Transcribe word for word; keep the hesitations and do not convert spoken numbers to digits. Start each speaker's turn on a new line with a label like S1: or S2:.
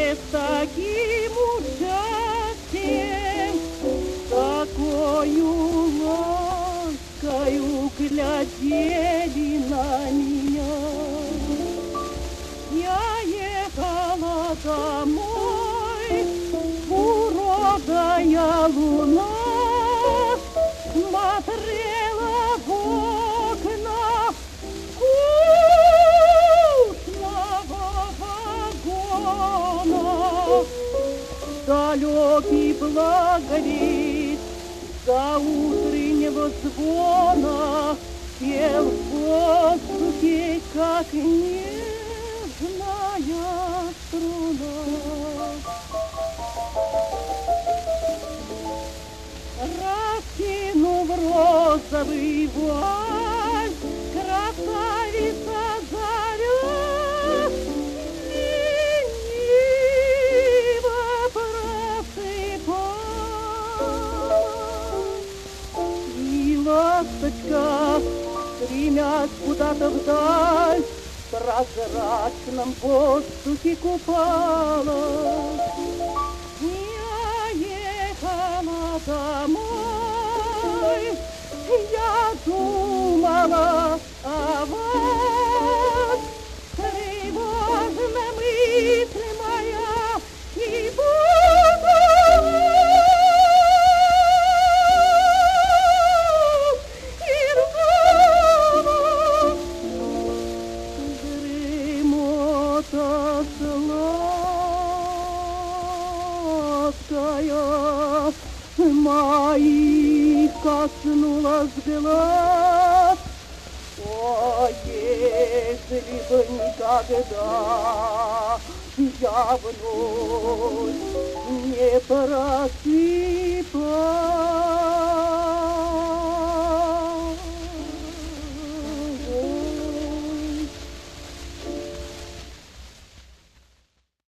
S1: с таким участием, такою ласкою глядели на меня. Я ехала домой, уродая луна смотрела в окна скучного вагона. Далекий благовесть до утреннего звона пел в воздухе, как нежная струна. Раскинув розовый вуаль, красавица заря лениво просыпалась. И ласточка, стремясь куда-то вдаль, в прозрачном воздухе купалась. Домой, я думала о вас, тревожна мысль моя, и буду, и рвала дремота сладкая моих коснулась глаз. О, если бы никогда я вновь не просыпалась.